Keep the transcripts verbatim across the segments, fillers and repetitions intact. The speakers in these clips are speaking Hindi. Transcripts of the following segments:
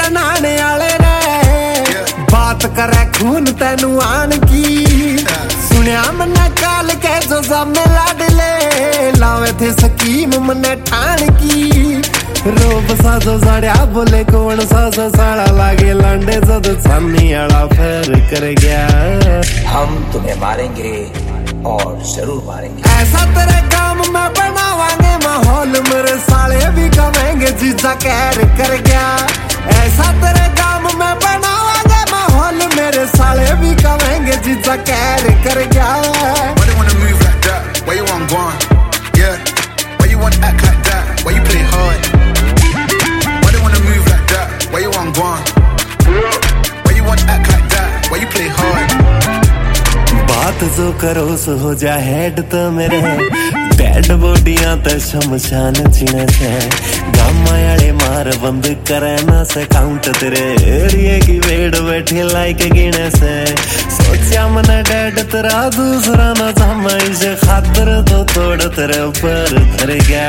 जनाने आले रे बात करे खून तेनू आन की सुनिया मन्ने काल के जो सामने लाडले लावे थे स्कीम मन्ने ठान की रोब सा जो साड़िया बोले कौन सा सा साड़ा लागे लांडे जद सानी आला फेर कर गया। हम तुम्हें मारेंगे और जरूर मारेंगे। ऐसा तेरे काम में बनावांगे माहौल मेरे साले भी कमेंगे जीजा कहर कर गया। ऐसा तेरे काम में बनावांगे माहौल मेरे साले भी कमेंगे जीजा कहर कर गया। Why they wanna move like that? Why you want gone? Yeah. Why you want act like that? Why you play hard? Why they wanna move like that? Why you want gone? Why you want act like that? Why you play hard? बात जो करो सो हो जा हेड तो मेरे डेड बॉडियां तो शमशान चिने से गामा याले मार बंद करे ना से काउंट तेरे एरिया की वेड़ बैठी लाइक गिने से सोचा मना डेड तेरा दूसरा ना जामा इसे खातर तो तोड़ तेरे ऊपर धर गया।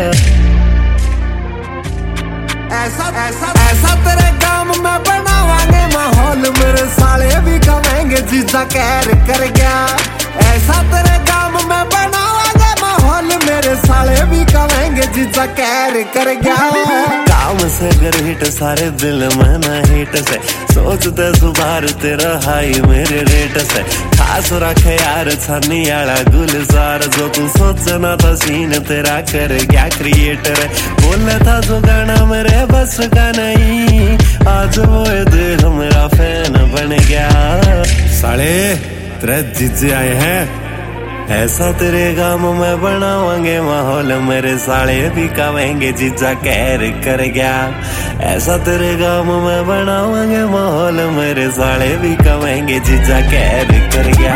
ऐसा ऐसा ऐसा तेरे काम में बनावांगे माहौल मेरे साले भी कमेंगे जीजा कहर कर गया। ऐसा तेरे काम में बनावांगे माहौल मेरे साले भी कमेंगे जीजा कहर कर गया। काम से कर हिट सारे दिल में ना हिट से सोचते सुधार तेरा हाई मेरे रेट से खास रखे यार छानी आला गुलजार जो तू सोचना था सीन तेरा कर गया क्रिएटर बोला था जो गाना मेरे बस का नहीं आज वो देख मेरा फैन बन गया। साले तेरे जीजे आए हैं ऐसा तेरे गाम में बनावांगे माहौल मेरे साले भी कमेंगे जीजा कहर कर गया। ऐसा तेरे गाम में बनावांगे माहौल मेरे साले भी कमेंगे जीजा कहर कर गया।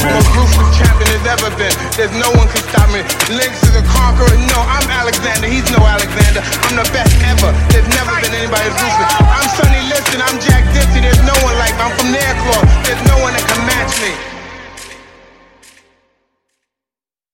There's no one can stop me. Links to the conqueror. No, I'm Alexander. He's no Alexander. I'm the best ever. There's never been anybody as ruthless. I'm Sonny Liston. I'm Jack Dempsey. There's no one like me. I'm from Nairclaw. There's no one that can match me.